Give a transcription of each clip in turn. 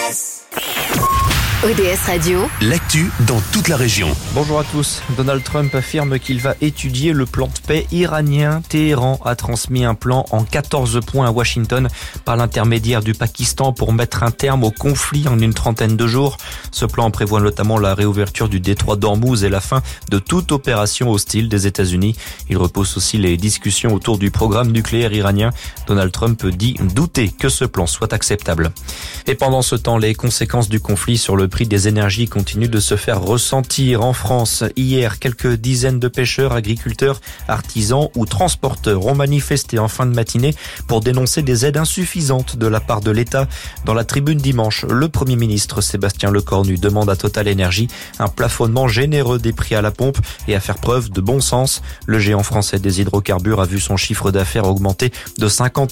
ODS Radio, l'actu dans toute la région. Bonjour à tous. Donald Trump affirme qu'il va étudier le plan de paix iranien. Téhéran a transmis un plan en 14 points à Washington par l'intermédiaire du Pakistan pour mettre un terme au conflit en une trentaine de jours. Ce plan prévoit notamment la réouverture du détroit d'Ormuz et la fin de toute opération hostile des États-Unis. Il repousse aussi les discussions autour du programme nucléaire iranien. Donald Trump dit douter que ce plan soit acceptable. Et pendant ce temps, les conséquences du conflit sur le prix des énergies continue de se faire ressentir en France. Hier, quelques dizaines de pêcheurs, agriculteurs, artisans ou transporteurs ont manifesté en fin de matinée pour dénoncer des aides insuffisantes de la part de l'État. Dans la tribune dimanche, le Premier ministre Sébastien Lecornu demande à Total Énergie un plafonnement généreux des prix à la pompe et à faire preuve de bon sens. Le géant français des hydrocarbures a vu son chiffre d'affaires augmenter de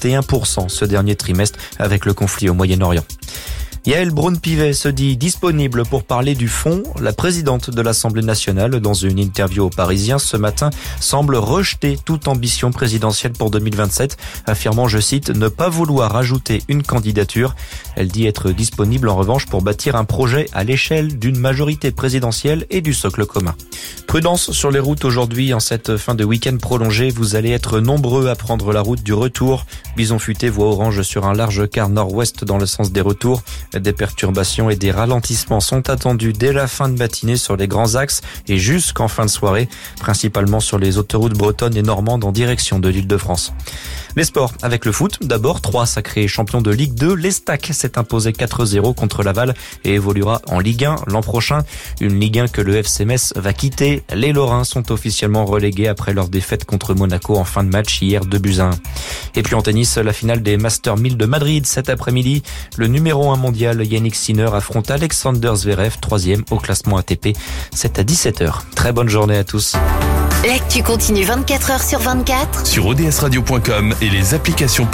51% ce dernier trimestre avec le conflit au Moyen-Orient. Yaël Braun-Pivet se dit disponible pour parler du fond. La présidente de l'Assemblée nationale, dans une interview aux Parisiens ce matin, semble rejeter toute ambition présidentielle pour 2027, affirmant, je cite, ne pas vouloir ajouter une candidature. Elle dit être disponible en revanche pour bâtir un projet à l'échelle d'une majorité présidentielle et du socle commun. Prudence sur les routes aujourd'hui en cette fin de week-end prolongé. Vous allez être nombreux à prendre la route du retour. Bison futé, voie orange sur un large quart nord-ouest dans le sens des retours. Des perturbations et des ralentissements sont attendus dès la fin de matinée sur les grands axes et jusqu'en fin de soirée, principalement sur les autoroutes bretonnes et normandes en direction de l'Île-de-France. Les sports avec le foot. D'abord, 3 sacrés champions de Ligue 2. L'Estac s'est imposé 4-0 contre Laval et évoluera en Ligue 1 l'an prochain. Une Ligue 1 que le FC Metz va quitter. Les Lorrains sont officiellement relégués après leur défaite contre Monaco en fin de match hier 2-1. Et puis en tennis, la finale des Masters 1000 de Madrid cet après-midi. Le numéro 1 mondial Yannick Sinner affronte Alexander Zverev, 3e au classement ATP. C'est à 17h. Très bonne journée à tous. l'actu continue 24h sur 24 Sur odsradio.com et les applications